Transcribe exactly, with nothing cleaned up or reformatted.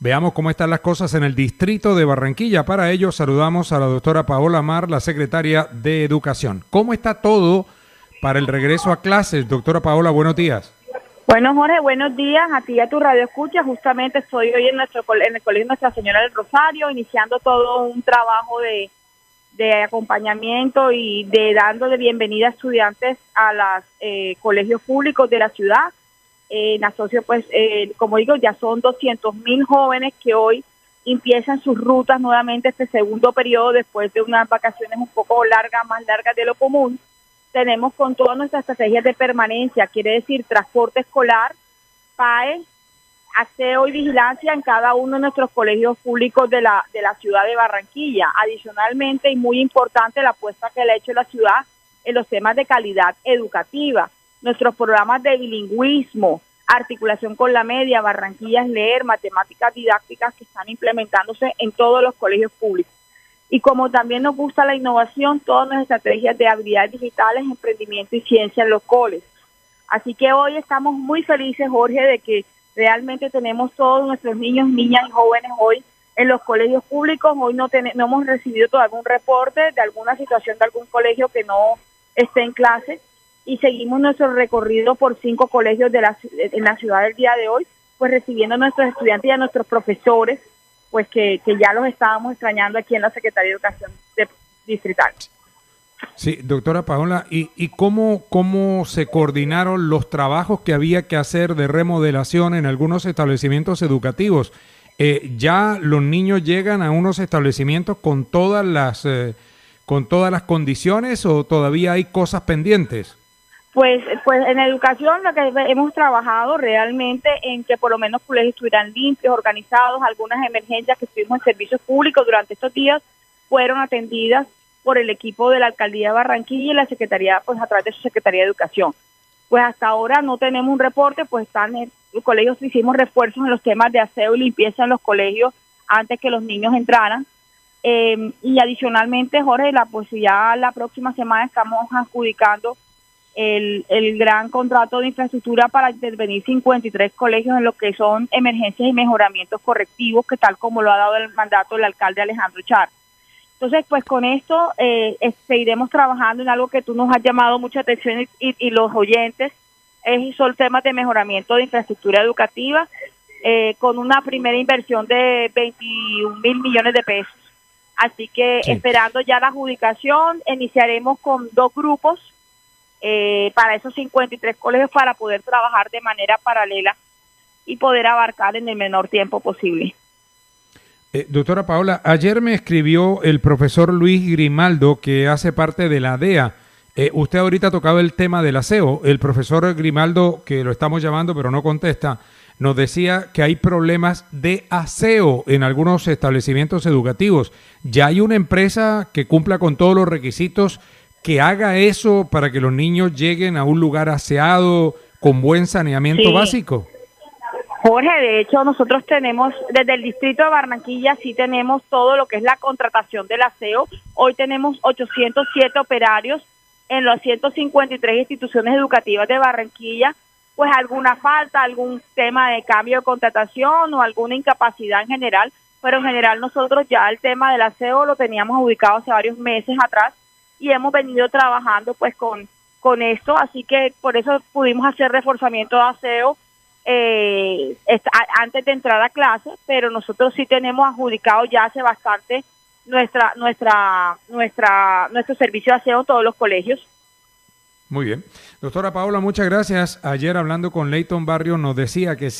Veamos cómo están las cosas en el distrito de Barranquilla. Para ello saludamos a la doctora Paola Mar, la secretaria de Educación. ¿Cómo está todo para el regreso a clases? Doctora Paola, buenos días. Bueno, Jorge, buenos días a ti y a tu radio escucha. Justamente estoy hoy en nuestro en el Colegio Nuestra Señora del Rosario, iniciando todo un trabajo de, de acompañamiento y de dando de bienvenida a estudiantes a los eh, colegios públicos de la ciudad. Eh, en asocio, pues, eh, como digo, ya son doscientos mil jóvenes que hoy empiezan sus rutas nuevamente este segundo periodo después de unas vacaciones un poco largas, más largas de lo común. Tenemos con todas nuestras estrategias de permanencia, quiere decir transporte escolar, P A E, aseo y vigilancia en cada uno de nuestros colegios públicos de la, de la ciudad de Barranquilla. Adicionalmente, y muy importante, la apuesta que le ha hecho la ciudad en los temas de calidad educativa. Nuestros programas de bilingüismo, articulación con la media, Barranquilla es leer, matemáticas didácticas que están implementándose en todos los colegios públicos. Y como también nos gusta la innovación, todas nuestras estrategias de habilidades digitales, emprendimiento y ciencia en los colegios. Así que hoy estamos muy felices, Jorge, de que realmente tenemos todos nuestros niños, niñas y jóvenes hoy en los colegios públicos. Hoy no, ten, no hemos recibido todavía algún reporte de alguna situación de algún colegio que no esté en clase. Y seguimos nuestro recorrido por cinco colegios de la, en la ciudad del día de hoy, pues recibiendo a nuestros estudiantes y a nuestros profesores, pues que, que ya los estábamos extrañando aquí en la Secretaría de Educación de, Distrital. Sí, doctora Paola, ¿y, y cómo, cómo se coordinaron los trabajos que había que hacer de remodelación en algunos establecimientos educativos? Eh, ¿Ya los niños llegan a unos establecimientos con todas las, eh, con todas las condiciones o todavía hay cosas pendientes? Pues, pues en educación lo que hemos trabajado realmente en que por lo menos colegios estuvieran limpios, organizados. Algunas emergencias que estuvimos en servicios públicos durante estos días fueron atendidas por el equipo de la Alcaldía de Barranquilla y la Secretaría, pues a través de su Secretaría de Educación. Pues hasta ahora no tenemos un reporte, pues están en los colegios, hicimos refuerzos en los temas de aseo y limpieza en los colegios antes que los niños entraran. Eh, y adicionalmente, Jorge, la, pues ya la próxima semana estamos adjudicando El, el gran contrato de infraestructura para intervenir cincuenta y tres colegios en lo que son emergencias y mejoramientos correctivos, que tal como lo ha dado el mandato del alcalde Alejandro Char. Entonces, pues con esto eh, seguiremos trabajando en algo que tú nos has llamado mucha atención y, y, y los oyentes, es, son temas de mejoramiento de infraestructura educativa, eh, con una primera inversión de veintiún mil millones de pesos. Así que sí. Esperando ya la adjudicación, iniciaremos con dos grupos, Eh, para esos cincuenta y tres colegios para poder trabajar de manera paralela y poder abarcar en el menor tiempo posible. Eh, doctora Paola, ayer me escribió el profesor Luis Grimaldo, que hace parte de la D E A. Eh, usted ahorita tocaba el tema del aseo. El profesor Grimaldo, que lo estamos llamando pero no contesta, nos decía que hay problemas de aseo en algunos establecimientos educativos. ¿Ya hay una empresa que cumpla con todos los requisitos que haga eso para que los niños lleguen a un lugar aseado con buen saneamiento sí. básico? Jorge, de hecho nosotros tenemos, desde el distrito de Barranquilla sí tenemos todo lo que es la contratación del aseo. Hoy tenemos ochocientos siete operarios en las ciento cincuenta y tres instituciones educativas de Barranquilla, pues alguna falta, algún tema de cambio de contratación o alguna incapacidad en general, pero en general nosotros ya el tema del aseo lo teníamos ubicado hace varios meses atrás, y hemos venido trabajando pues con, con esto, así que por eso pudimos hacer reforzamiento de aseo eh, antes de entrar a clase, pero nosotros sí tenemos adjudicado ya hace bastante nuestra nuestra nuestra nuestro servicio de aseo en todos los colegios. Muy bien. Doctora Paola, muchas gracias. Ayer hablando con Leighton Barrio nos decía que